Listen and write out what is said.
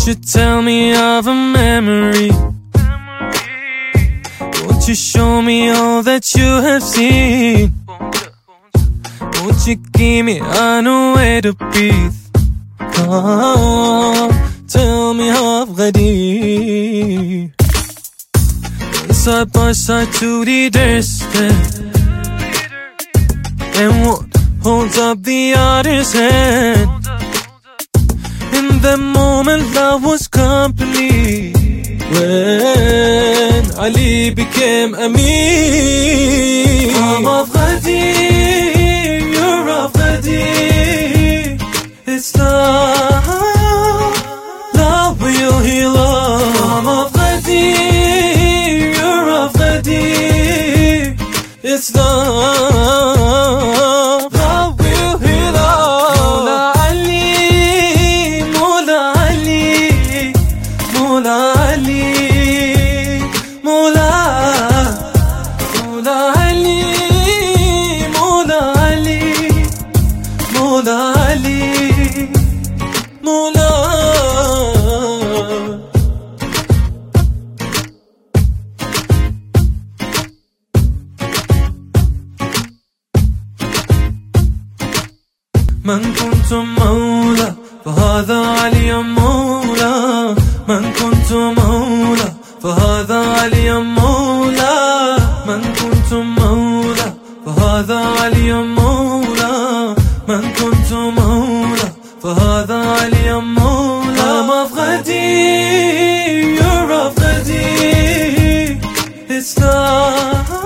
Won't you tell me of a memory? Won't you show me all that you have seen? Won't you give me anywhere to breathe? Come, tell me how غدير. Side by side to the distance, and one holds up the other's hand. In that moment love was complete, when Ali became Amin. I'm of Ghadir, you're of Ghadir. It's love, love will heal us. I'm of Ghadir, you're of Ghadir. It's love, love will heal us. Mola Ali, Mola Ali, Mola Ali, Mola Ali, Mola Ali, Mola. من كنت مولى فهذا علي مولى. من كنت مولى فهذا علي مولى. من كنت مولى فهذا علي مولى. من كنت مولى فهذا علي مولى. I'm of Ghadir, you're of Ghadir. It's love.